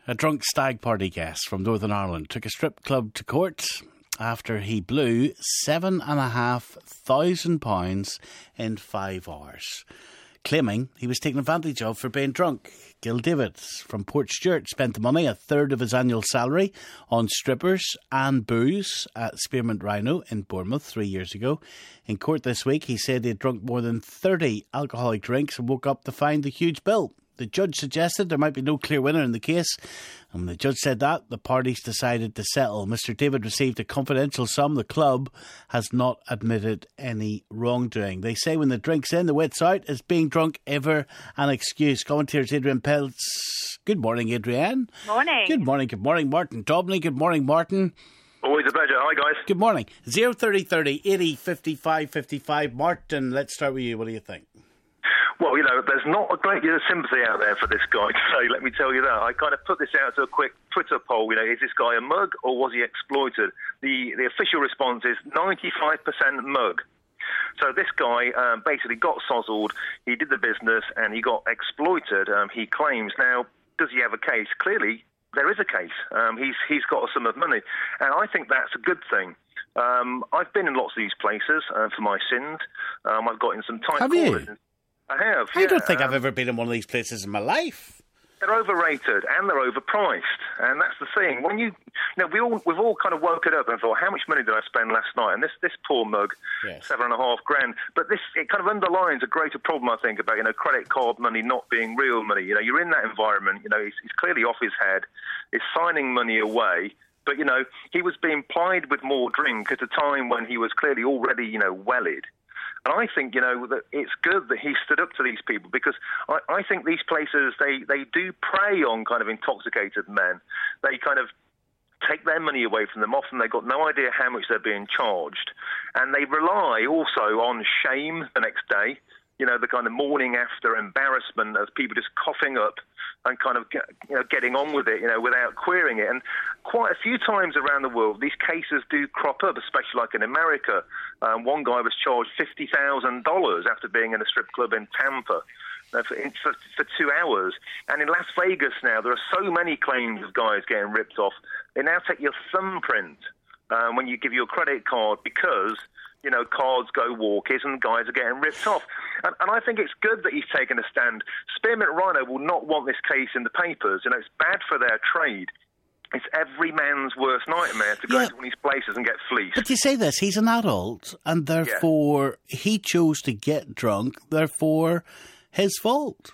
A drunk stag party guest from Northern Ireland took a strip club to court after he blew £7,500 in 5 hours, claiming he was taken advantage of for being drunk. Gil David from Portstewart spent the money, a third of his annual salary, on strippers and booze at Spearmint Rhino in Bournemouth 3 years ago. In court this week, he said he had drunk more than 30 alcoholic drinks and woke up to find the huge bill. The judge suggested there might be no clear winner in the case, and when the judge said that, the parties decided to settle. Mr. David received a confidential sum. The club has not admitted any wrongdoing. They say when the drink's in, the wit's out. Is being drunk ever an excuse? Commentators Adrian Peltz. Good morning, Adrian. Morning. Good morning. Good morning, Martin Dobney. Good morning, Martin. Always a pleasure. Hi, guys. Good morning. 03030 80 55 55. Martin, let's start with you. What do you think? Well, there's not a great deal of sympathy out there for this guy today, let me tell you that. I kind of put this out to a quick Twitter poll, is this guy a mug or was he exploited? The official response is 95% mug. So this guy basically got sozzled, he did the business and he got exploited, he claims. Now, does he have a case? Clearly, there is a case. He's got a sum of money, and I think that's a good thing. I've been in lots of these places for my sins. I've got in some tight corners. I have. I don't think I've ever been in one of these places in my life. They're overrated and they're overpriced, and that's the thing. When we've all kind of woken up and thought, how much money did I spend last night? And this poor mug, yes. $7,500. But it kind of underlines a greater problem, I think, about credit card money not being real money. You're in that environment. He's clearly off his head. He's signing money away. But he was being plied with more drink at a time when he was clearly already welled. And I think, that it's good that he stood up to these people, because I think these places, they do prey on kind of intoxicated men. They kind of take their money away from them. Often they've got no idea how much they're being charged. And they rely also on shame the next day, the kind of morning after embarrassment of people just coughing up and kind of getting on with it, without querying it. And quite a few times around the world, these cases do crop up, especially like in America. One guy was charged $50,000 after being in a strip club in Tampa for 2 hours. And in Las Vegas now, there are so many claims of guys getting ripped off. They now take your thumbprint when you give your credit card because cards go walkies and guys are getting ripped off. And I think it's good that he's taken a stand. Spearmint Rhino will not want this case in the papers. It's bad for their trade. It's every man's worst nightmare to go into one of these places and get fleeced. But you say this, he's an adult, and therefore he chose to get drunk, therefore his fault.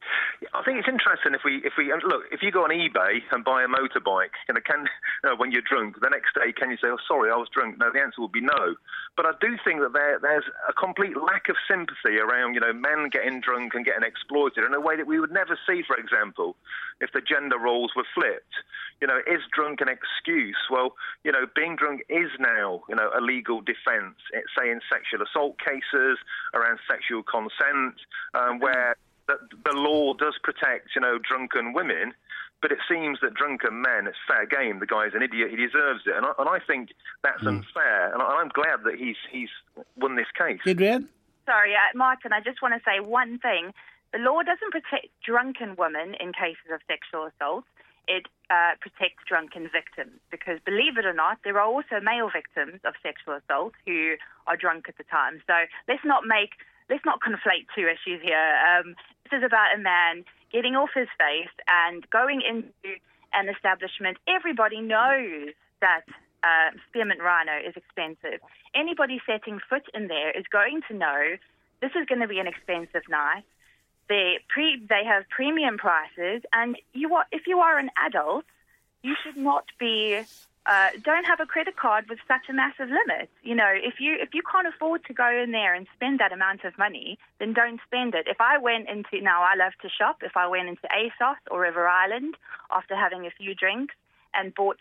I think it's interesting if we look, if you go on eBay and buy a motorbike, when you're drunk, the next day, can you say, "Oh, sorry, I was drunk"? No, the answer would be no. But I do think that there's a complete lack of sympathy around, men getting drunk and getting exploited in a way that we would never see, for example, if the gender roles were flipped. Is drunk an excuse? Well, being drunk is now, a legal defence. It's, say, in sexual assault cases, around sexual consent, where the law does protect, drunken women, but it seems that drunken men, it's fair game. The guy's an idiot. He deserves it. And I think that's unfair. And I'm glad that he's won this case. Adrian? Sorry, Martin, I just want to say one thing. The law doesn't protect drunken women in cases of sexual assault. It protects drunken victims, because, believe it or not, there are also male victims of sexual assault who are drunk at the time. So let's not conflate two issues here. This is about a man getting off his face and going into an establishment. Everybody knows that Spearmint Rhino is expensive. Anybody setting foot in there is going to know this is going to be an expensive night. They have premium prices, and if you are an adult, you should not be. Don't have a credit card with such a massive limit. If you can't afford to go in there and spend that amount of money, then don't spend it. If I went into, now I love to shop, if I went into ASOS or River Island after having a few drinks and bought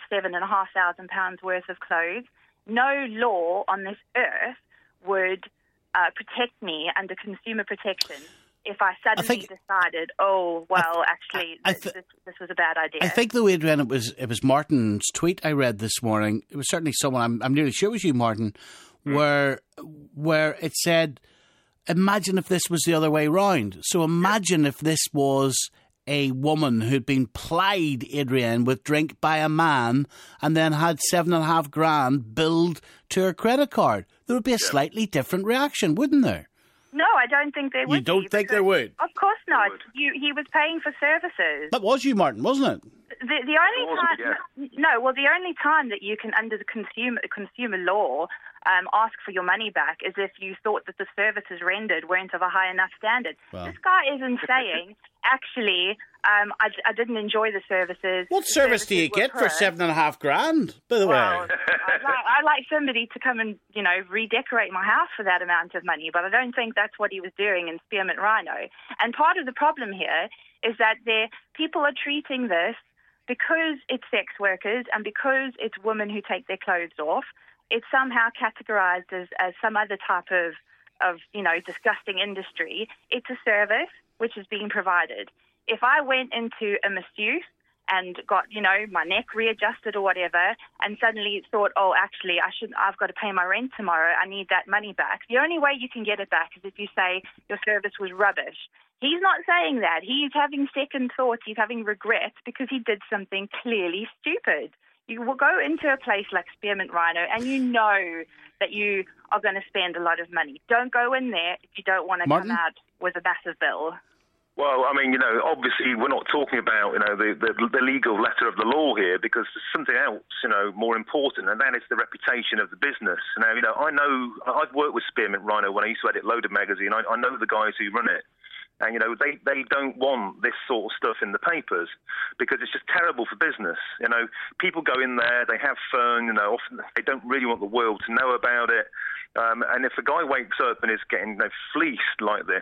£7,500 worth of clothes, no law on this earth would protect me under consumer protection if I suddenly decided, this was a bad idea. I think, though, Adrian, it was Martin's tweet I read this morning. It was certainly someone, I'm nearly sure it was you, Martin, where it said, imagine if this was the other way round. So imagine if this was a woman who'd been plied, Adrienne, with drink by a man and then had $7,500 billed to her credit card, there would be a slightly different reaction, wouldn't there? No, I don't think there would. You don't think there would? Of course not. He was paying for services. That was you, Martin, wasn't it? The only time that you can, under the consumer law, ask for your money back is if you thought that the services rendered weren't of a high enough standard. Well. This guy isn't saying, actually, I didn't enjoy the services. What service do you get for $7,500, by the way? I'd like somebody to come and, redecorate my house for that amount of money, but I don't think that's what he was doing in Spearmint Rhino. And part of the problem here is that people are treating this, because it's sex workers and because it's women who take their clothes off, it's somehow categorized as some other type of disgusting industry. It's a service which is being provided. If I went into a masseuse and got, my neck readjusted or whatever, and suddenly thought, oh, actually, I've got to pay my rent tomorrow, I need that money back. The only way you can get it back is if you say your service was rubbish. He's not saying that. He's having second thoughts. He's having regrets because he did something clearly stupid. You will go into a place like Spearmint Rhino and you know that you are going to spend a lot of money. Don't go in there if you don't want to come out with a massive bill. Well, I mean, obviously we're not talking about, the legal letter of the law here, because there's something else, more important, and that is the reputation of the business. Now, I've worked with Spearmint Rhino when I used to edit Loaded magazine. I know the guys who run it. And, they don't want this sort of stuff in the papers because it's just terrible for business. People go in there, they have fun, often they don't really want the world to know about it. And if a guy wakes up and is getting fleeced like this,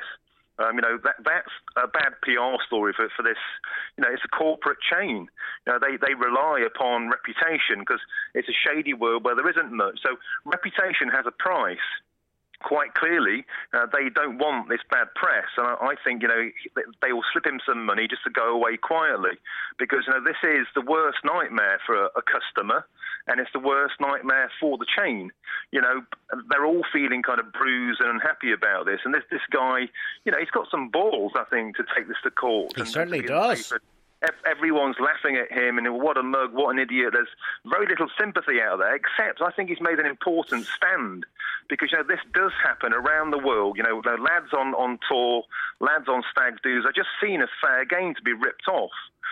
that's a bad PR story for this. It's a corporate chain. They rely upon reputation because it's a shady world where there isn't much. So reputation has a price. Quite clearly, they don't want this bad press, and I think they will slip him some money just to go away quietly, because this is the worst nightmare for a customer, and it's the worst nightmare for the chain. They're all feeling kind of bruised and unhappy about this, and this guy, he's got some balls, I think, to take this to court. He certainly does. Everyone's laughing at him, and what a mug, what an idiot. There's very little sympathy out there, except I think he's made an important stand, because this does happen around the world. Lads on tour, lads on stag do's are just seen as fair game to be ripped off.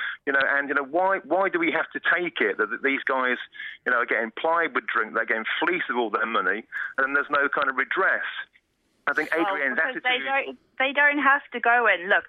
Why do we have to take it that these guys, are getting plied with drink, they're getting fleeced of all their money, and there's no kind of redress? I think Adrienne's attitude... They don't have to go in. Look,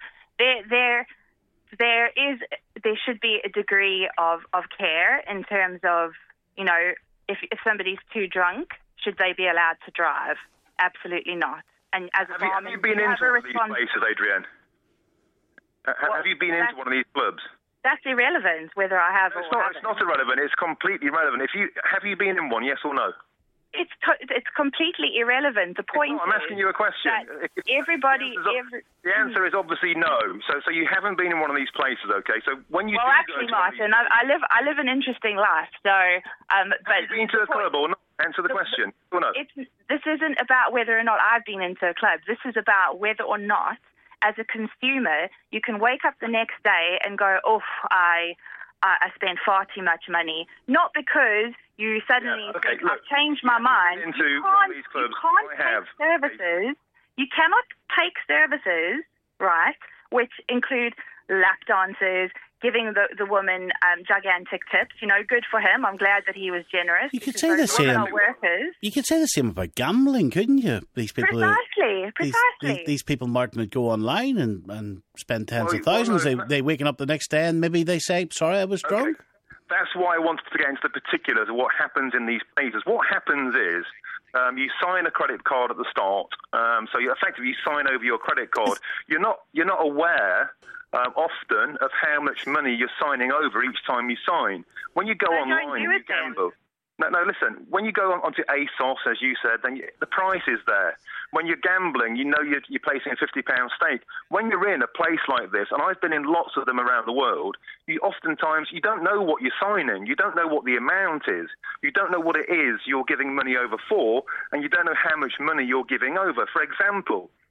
there should be a degree of care in terms of, if somebody's too drunk, should they be allowed to drive? Absolutely not. And as a mom, have you been into one of these places, Adrienne? Have you been into one of these clubs? That's irrelevant whether I have or haven't. It's not irrelevant. It's completely irrelevant. Have you been in one? Yes or no? It's completely irrelevant. The point I'm asking you a question. The answer is obviously no. So you haven't been in one of these places, okay? So when you Martin, I live an interesting life. So, have you been to a club or not? Answer the question. Or no? This isn't about whether or not I've been into a club. This is about whether or not, as a consumer, you can wake up the next day and go, "Oh, I spent far too much money," not because you suddenly think, I've changed my mind. You can't take services. You cannot take services, right, which include lap dances, giving the woman gigantic tips. Good for him. I'm glad that he was generous. You could say the same. You could say the same about gambling, couldn't you? These people, precisely. These people, Martin, would go online and spend tens of thousands. They waking up the next day and maybe they say, "Sorry, I was drunk." That's why I wanted to get into the particulars of what happens in these places. What happens is you sign a credit card at the start. So you effectively sign over your credit card. You're not aware often of how much money you're signing over each time you sign. When you go online and you gamble. No, listen. When you go onto ASOS, as you said, then the price is there. When you're gambling, you're placing a £50 stake. When you're in a place like this, and I've been in lots of them around the world, oftentimes you don't know what you're signing. You don't know what the amount is. You don't know what it is you're giving money over for, and you don't know how much money you're giving over. For example,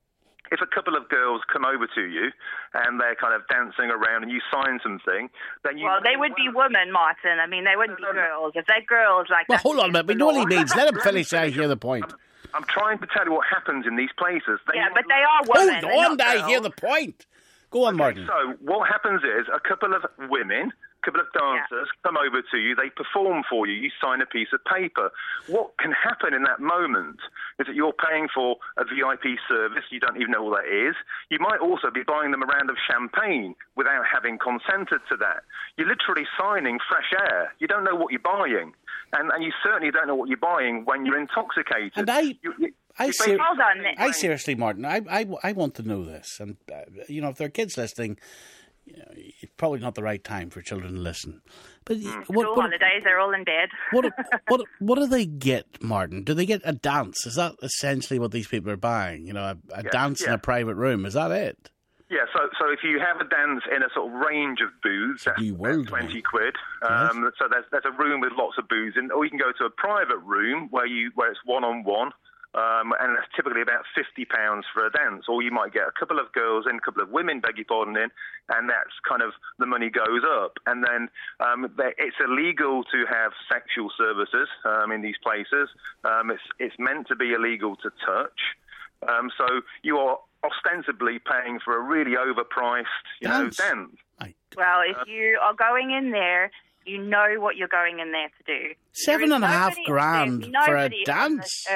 if a couple of girls come over to you and they're kind of dancing around and you sign something, then you... Well, they would be women, Martin. I mean, they wouldn't be girls. If they're girls like well, that... hold on a minute. We know what he means. Let him finish. I hear the point. I'm trying to tell you what happens in these places. But they are women. Hold on, I hear the point. Go on, Martin. So what happens is a couple of women, a couple of dancers come over to you, they perform for you, you sign a piece of paper. What can happen in that moment is that you're paying for a VIP service, you don't even know what that is. You might also be buying them a round of champagne without having consented to that. You're literally signing fresh air. You don't know what you're buying. And you certainly don't know what you're buying when you're intoxicated. And I seriously, Martin, I want to know this. And, if there are kids listening, it's probably not the right time for children to listen. But school holidays, they're all in bed. What do they get, Martin? Do they get a dance? Is that essentially what these people are buying? A dance in a private room? Is that it? Yeah, so if you have a dance in a sort of range of booths, that's 20 quid. Yes. So there's a room with lots of booths, or you can go to a private room where it's one-on-one. And that's typically about £50 for a dance. Or you might get a couple of girls in, a couple of women, beg your pardon, in, and that's kind of the money goes up. And then it's illegal to have sexual services in these places. It's meant to be illegal to touch. So you are ostensibly paying for a really overpriced, dance. Well, if you are going in there, you know what you're going in there to do. $7,500 for a dance?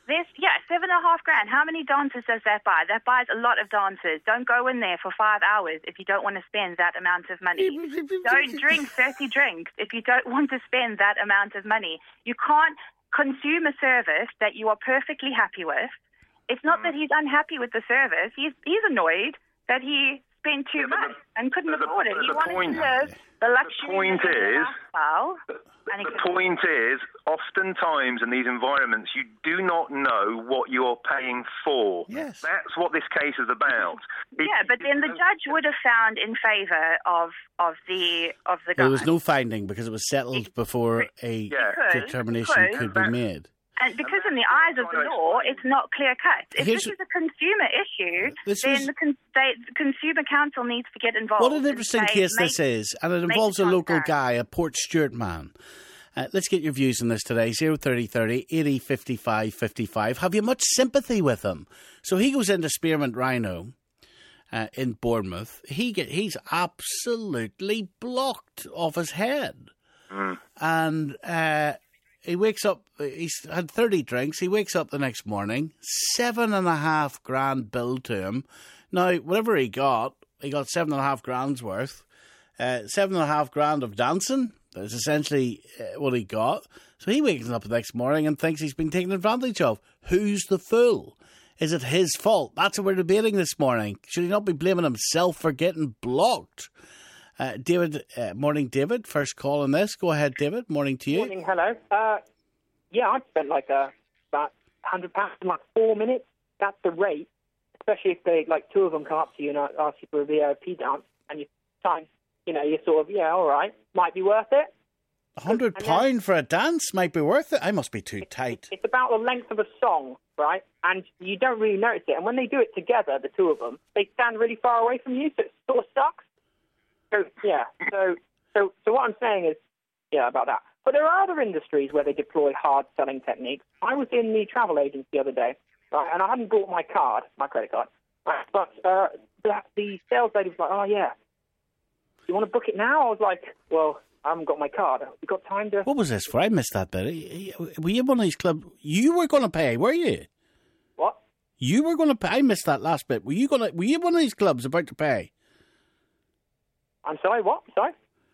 $7,500. How many dancers does that buy? That buys a lot of dancers. Don't go in there for 5 hours if you don't want to spend that amount of money. Don't drink 30 drinks if you don't want to spend that amount of money. You can't consume a service that you are perfectly happy with. It's not that he's unhappy with the service. He's annoyed that he spent too much and couldn't afford it. He wanted to live the luxury lifestyle. The point is, oftentimes in these environments, you do not know what you're paying for. Yes. That's what this case is about. But then the judge would have found in favour of the guy. There was no finding because it was settled before a determination could be made. And because in the eyes of the law, it's not clear-cut. If this is a consumer issue, then the Consumer Council needs to get involved. What an interesting case this is, and it involves a local guy, a Portstewart man. Let's get your views on this today. 03030 80 55 55. Have you much sympathy with him? So he goes into Spearmint Rhino in Bournemouth. He's absolutely blocked off his head. And... he wakes up, he's had 30 drinks, he wakes up the next morning, $7,500 bill to him. Now, whatever he got $7,500 worth. $7,500 of dancing, that's essentially what he got. So he wakes up the next morning and thinks he's been taken advantage of. Who's the fool? Is it his fault? That's what we're debating this morning. Should he not be blaming himself for getting blocked? David, morning, David. First call on this. Go ahead, David. Morning to you. Morning, hello. I spent about £100 in 4 minutes. That's the rate, especially if they two of them come up to you and ask you for a VIP dance, and you time, you're sort of all right, might be worth it. £100 for a dance might be worth it. I must be too tight. It's about the length of a song, right? And you don't really notice it. And when they do it together, the two of them, they stand really far away from you, so it sort of sucks. So what I'm saying is, about that. But there are other industries where they deploy hard selling techniques. I was in the travel agency the other day, right, and I hadn't bought my credit card, right, but the sales lady was like, "Oh yeah, you want to book it now?" I was like, "Well, I haven't got my card. Have you got time to?" What was this for? I missed that bit. Were you one of these clubs? You were going to pay, were you? What? You were going to pay. I missed that last bit. Were you one of these clubs about to pay? I'm sorry, what? Sorry?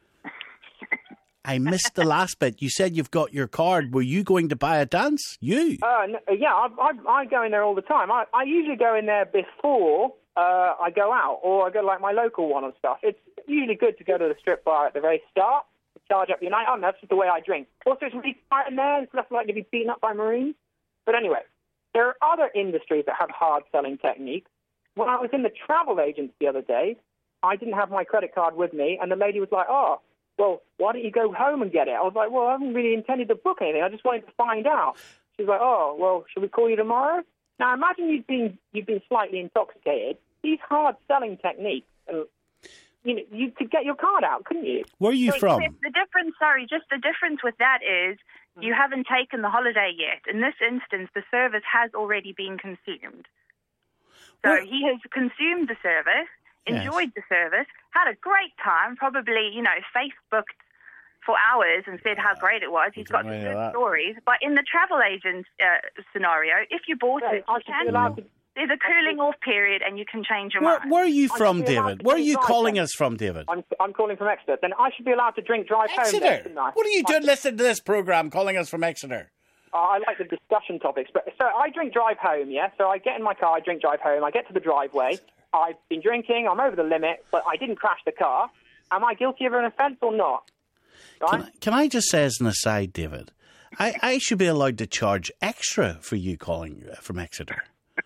I missed the last bit. You said you've got your card. Were you going to buy a dance? You? No, I go in there all the time. I usually go in there before I go out, or I go to my local one and stuff. It's usually good to go to the strip bar at the very start, to charge up your night on. That's just the way I drink. Also, it's really quiet in there. It's less likely to be beaten up by Marines. But anyway, there are other industries that have hard-selling techniques. When I was in the travel agency the other day, I didn't have my credit card with me, and the lady was like, "Oh, well, why don't you go home and get it?" I was like, "Well, I haven't really intended to book anything. I just wanted to find out." She was like, "Oh, well, should we call you tomorrow?" Now, imagine you've been slightly intoxicated. These hard selling techniques, you could get your card out, couldn't you? Where are you from? The difference with that is you haven't taken the holiday yet. In this instance, the service has already been consumed. So he has consumed the service, enjoyed the service, had a great time, probably, Facebooked for hours and said how great it was. He's got some good stories. But in the travel agent scenario, if you bought it, there's a cooling off period and you can change your mind. Where are you from, David? Where are you calling us from, David? I'm calling from Exeter. Then I should be allowed to drive home. Exeter? What are you doing listening to this programme calling us from Exeter? I like the discussion topics. So I drive home, yeah? So I get in my car, drive home. I get to the driveway. I've been drinking. I'm over the limit, but I didn't crash the car. Am I guilty of an offence or not? Right? Can I just say as an aside, David, I should be allowed to charge extra for you calling from Exeter.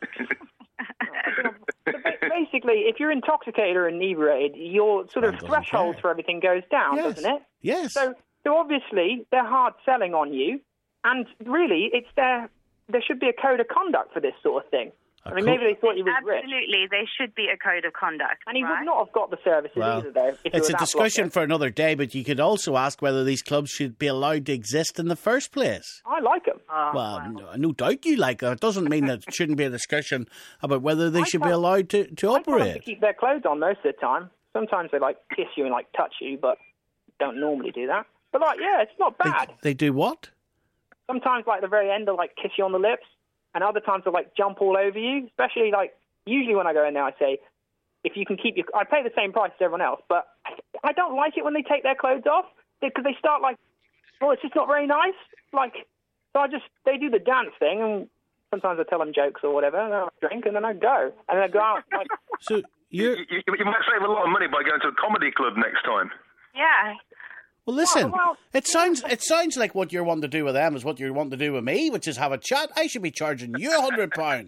Basically, if you're intoxicated or inebriated, your sort of threshold for everything goes down, doesn't it? Yes. So obviously, they're hard selling on you, and really, there should be a code of conduct for this sort of thing. Maybe they thought he was rich. Absolutely, there should be a code of conduct. And he would not have got the services either, though. It's a discussion for another day, but you could also ask whether these clubs should be allowed to exist in the first place. I like them. No doubt you like them. It doesn't mean that it shouldn't be a discussion about whether they should be allowed to operate. I tell them to keep their clothes on most of the time. Sometimes they kiss you and touch you, but don't normally do that. But it's not bad. They do what? Sometimes at the very end they'll kiss you on the lips. And other times they'll jump all over you, especially usually when I go in there I say, if you can keep I pay the same price as everyone else, but I don't like it when they take their clothes off because they start it's just not very nice. So they do the dance thing and sometimes I tell them jokes or whatever and then I drink and then I go. And then I go out. So you might save a lot of money by going to a comedy club next time. Yeah. Well, listen, it sounds like what you're wanting to do with them is what you're wanting to do with me, which is have a chat. I should be charging you £100. Only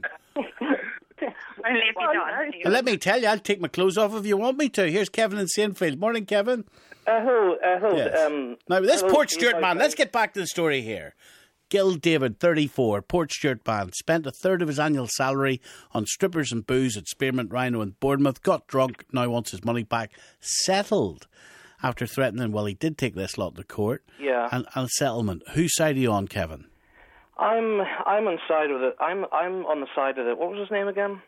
if you don't. And let me tell you, I'll take my clothes off if you want me to. Here's Kevin in Saintfield. Morning, Kevin. Hello. Yes. Now, this Portstewart man, let's get back to the story here. Gil David, 34, Portstewart band, spent a third of his annual salary on strippers and booze at Spearmint Rhino in Bournemouth, got drunk, now wants his money back, settled. After threatening, he did take this lot to court. Yeah. And settlement. Whose side are you on, Kevin? I'm on side of it. I'm on the side of it. What was his name again?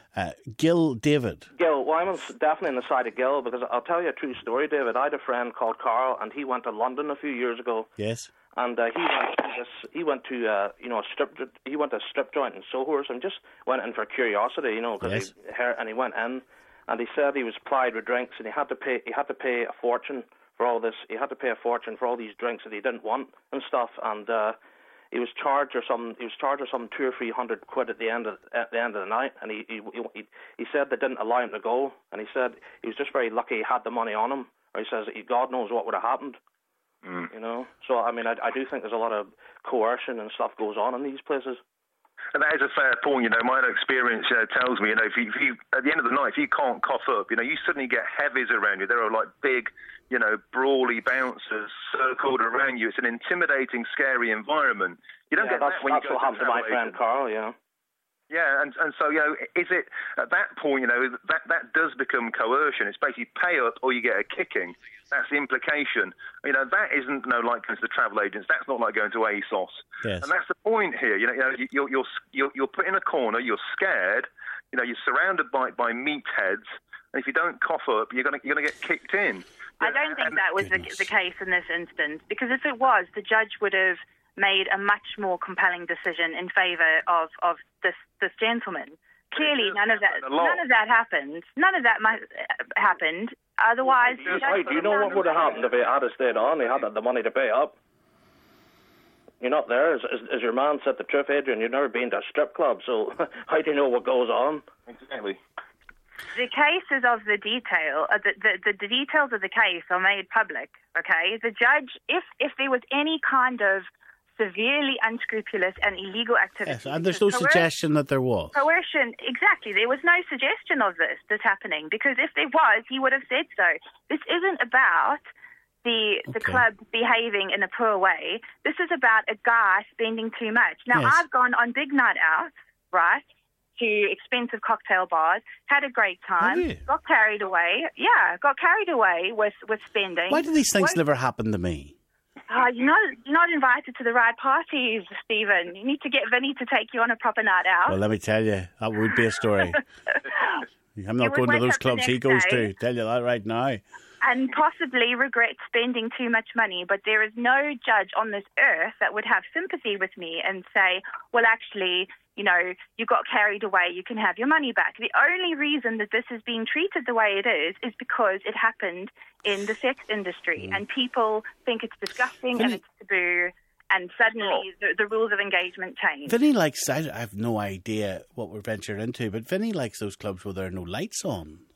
Gil David. Gil. Well, I'm definitely on the side of Gil because I'll tell you a true story, David. I had a friend called Carl, and he went to London a few years ago. Yes. And he went to a strip joint in Sohurst and just went in for curiosity, because he went in. And he said he was plied with drinks, and he had to pay a fortune for all this. He had to pay a fortune for all these drinks that he didn't want and stuff. And he was charged some 200 or 300 quid at the end of the night. And he said they didn't allow him to go. And he said he was just very lucky he had the money on him. Or he says that God knows what would have happened. So I do think there's a lot of coercion and stuff goes on in these places. And that is a fair point. My own experience tells me, if you at the end of the night, if you can't cough up, you suddenly get heavies around you. There are big, brawly bouncers circled around you. It's an intimidating, scary environment. You don't get that when you go to what happened to my friend Carl, yeah. Yeah, and so, is it, at that point, that does become coercion. It's basically pay up or you get a kicking. That's the implication. That isn't like going to the travel agents. That's not like going to ASOS. Yes. And that's the point here. You're put in a corner. You're scared. You're surrounded by meatheads. And if you don't cough up, you're going to get kicked in. I don't think that was the case in this instance, because if it was, the judge would have made a much more compelling decision in favour of this gentleman. Clearly, none of that happened. None of that happened. Otherwise, you know what would have happened if he had stayed on? He had the money to pay up. You're not there. As your man said the truth, Adrian, you've never been to a strip club, so how do you know what goes on? Exactly. The cases of the detail, the details of the case are made public. Okay, the judge, if there was any kind of severely unscrupulous and illegal activity. Yes, and there's no suggestion that there was. Coercion, exactly. There was no suggestion of this happening, because if there was, he would have said so. This isn't about the club behaving in a poor way. This is about a guy spending too much. Now, yes. I've gone on big night out right, to expensive cocktail bars, had a great time, got carried away. Yeah, got carried away with spending. Why do these things never happen to me? You're not invited to the right parties, Stephen. You need to get Vinny to take you on a proper night out. Well, let me tell you, that would be a story. I'm not going to those clubs he goes to. Tell you that right now. And possibly regret spending too much money, but there is no judge on this earth that would have sympathy with me and say, well, actually, you know, you got carried away, you can have your money back. The only reason that this is being treated the way it is because it happened in the sex industry, and people think it's disgusting and it's taboo, and suddenly the rules of engagement change. Vinny likes, I have no idea what we're venturing into, but Vinny likes those clubs where there are no lights on.